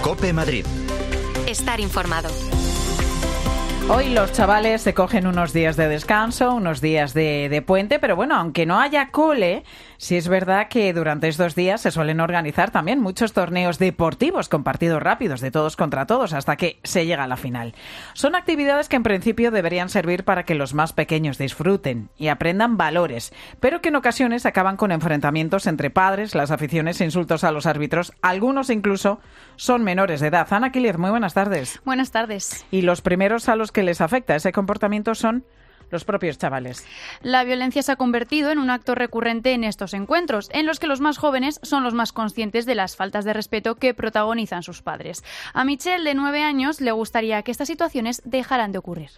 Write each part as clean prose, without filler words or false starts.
COPE Madrid. Estar informado. Hoy los chavales se cogen unos días de descanso, unos días de puente, pero bueno, aunque no haya cole, sí es verdad que durante estos días se suelen organizar también muchos torneos deportivos con partidos rápidos de todos contra todos hasta que se llega a la final. Son actividades que en principio deberían servir para que los más pequeños disfruten y aprendan valores, pero que en ocasiones acaban con enfrentamientos entre padres, las aficiones e insultos a los árbitros. Algunos incluso son menores de edad. Ana Quílez, muy buenas tardes. Buenas tardes. Y los primeros a los que les afecta ese comportamiento son los propios chavales. La violencia se ha convertido en un acto recurrente en estos encuentros, en los que los más jóvenes son los más conscientes de las faltas de respeto que protagonizan sus padres. A Michelle, de 9 años, le gustaría que estas situaciones dejaran de ocurrir.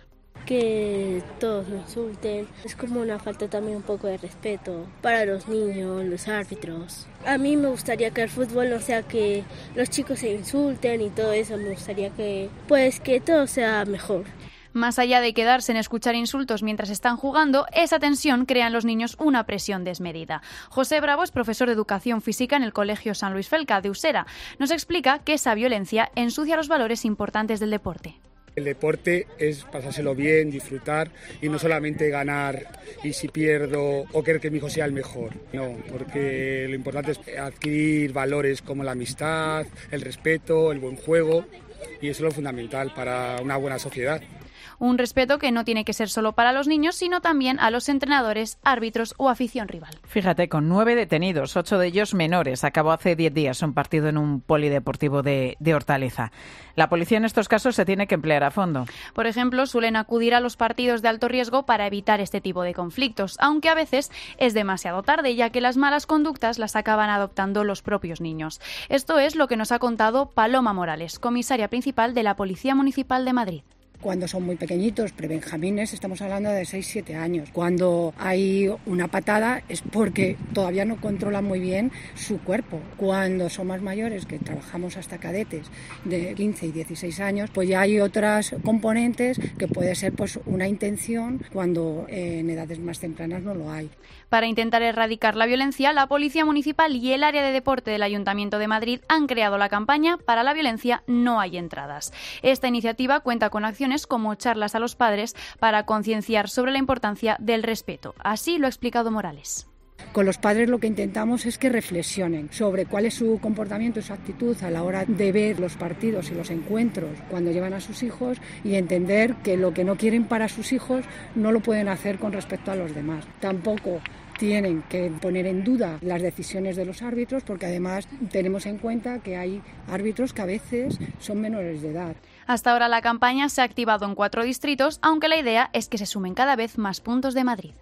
Que todos me insulten es como una falta también un poco de respeto para los niños, los árbitros. A mí me gustaría que el fútbol no sea que los chicos se insulten y todo eso, me gustaría que todo sea mejor. Más allá de quedarse en escuchar insultos mientras están jugando, esa tensión crea en los niños una presión desmedida. José Bravo es profesor de Educación Física en el Colegio San Luis Felca de Usera. Nos explica que esa violencia ensucia los valores importantes del deporte. El deporte es pasárselo bien, disfrutar y no solamente ganar y si pierdo o querer que mi hijo sea el mejor. No, porque lo importante es adquirir valores como la amistad, el respeto, el buen juego y eso es lo fundamental para una buena sociedad. Un respeto que no tiene que ser solo para los niños, sino también a los entrenadores, árbitros o afición rival. Fíjate, con 9 detenidos, 8 de ellos menores, acabó hace 10 días un partido en un polideportivo de Hortaleza. La policía en estos casos se tiene que emplear a fondo. Por ejemplo, suelen acudir a los partidos de alto riesgo para evitar este tipo de conflictos, aunque a veces es demasiado tarde, ya que las malas conductas las acaban adoptando los propios niños. Esto es lo que nos ha contado Paloma Morales, comisaria principal de la Policía Municipal de Madrid. Cuando son muy pequeñitos, prebenjamines, estamos hablando de 6-7 años. Cuando hay una patada es porque todavía no controlan muy bien su cuerpo. Cuando son más mayores, que trabajamos hasta cadetes de 15 y 16 años, pues ya hay otras componentes que puede ser pues una intención cuando en edades más tempranas no lo hay. Para intentar erradicar la violencia, la Policía Municipal y el área de deporte del Ayuntamiento de Madrid han creado la campaña Para la violencia no hay entradas. Esta iniciativa cuenta con acciones como charlas a los padres para concienciar sobre la importancia del respeto. Así lo ha explicado Morales. Con los padres lo que intentamos es que reflexionen sobre cuál es su comportamiento y su actitud a la hora de ver los partidos y los encuentros cuando llevan a sus hijos y entender que lo que no quieren para sus hijos no lo pueden hacer con respecto a los demás. Tampoco tienen que poner en duda las decisiones de los árbitros porque además tenemos en cuenta que hay árbitros que a veces son menores de edad. Hasta ahora la campaña se ha activado en 4 distritos, aunque la idea es que se sumen cada vez más puntos de Madrid.